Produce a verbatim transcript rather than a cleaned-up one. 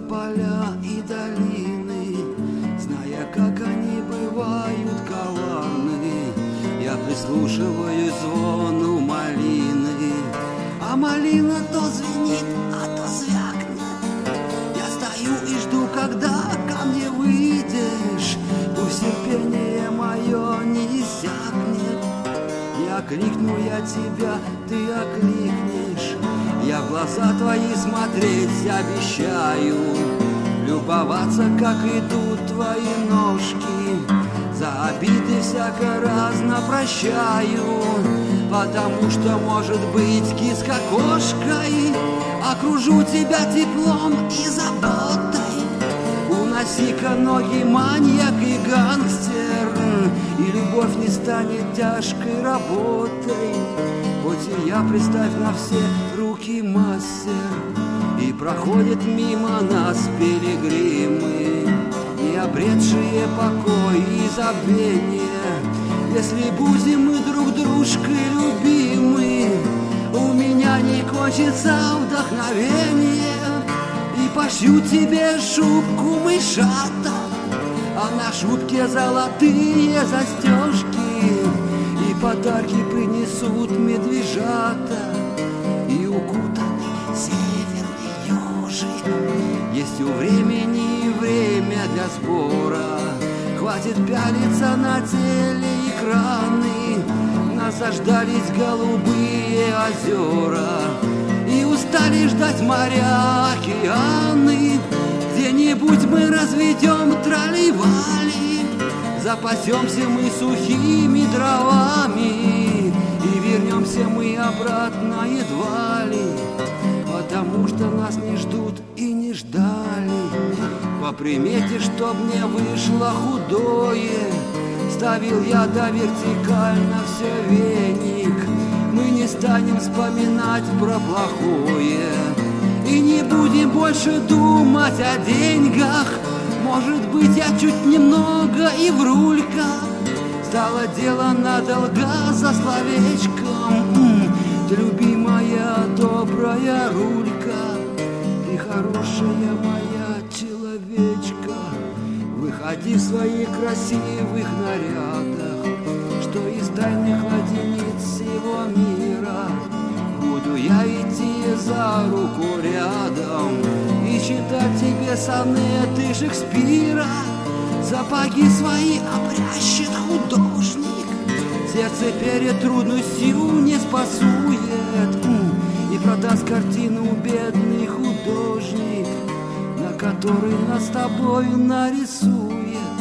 поля и долины, зная, как они бывают коварны. Я прислушиваюсь звону малины, а малина то звенит, а то звякнет. Я стою и жду, когда ко мне выйдешь, пусть терпение мое не иссякнет. Не окликну я тебя, ты окликнешь. Я в глаза твои смотреть обещаю, любоваться, как идут твои ножки. За обиды всяко разно прощаю, потому что, может быть, киска кошкой. Окружу тебя теплом и заботой. Уноси-ка ноги, маньяк и гангстер, и любовь не станет тяжкой работой. Хоть и я, представь, на все руки мастер, и проходят мимо нас пилигримы, не обретшие покой и забвение. Если будем мы друг дружкой любимы, у меня не кончится вдохновение. И пошью тебе шубку мышата, а на шубке золотые застежки, и подарки принесут медвежата, и укутаны северный ежик. Есть у времени время для сбора, хватит пялиться на телеэкраны. Нас заждались голубые озера, и устали ждать моря, океаны. Где-нибудь мы разведем тролливали, запасемся мы сухими дровами, и вернемся мы обратно едва ли, потому что нас не ждут и не ждали. По примете, чтоб мне вышло худое, ставил я до вертикально все веник. Мы не станем вспоминать про плохое и не будем больше думать о деньгах. Может быть, я чуть немного и врулька, стало дело надолго за словечком. Ты, любимая, добрая рулька, ты хорошая моя человечка. Выходи в своих красивых нарядах, что из тайных ладениц всего мира. Буду я идти за руку рядом и читать тебе сонеты Шекспира. Сапоги свои обрящет художник, сердце перед трудностью не спасует, и продаст картину бедный художник, на которой нас с тобой нарисует.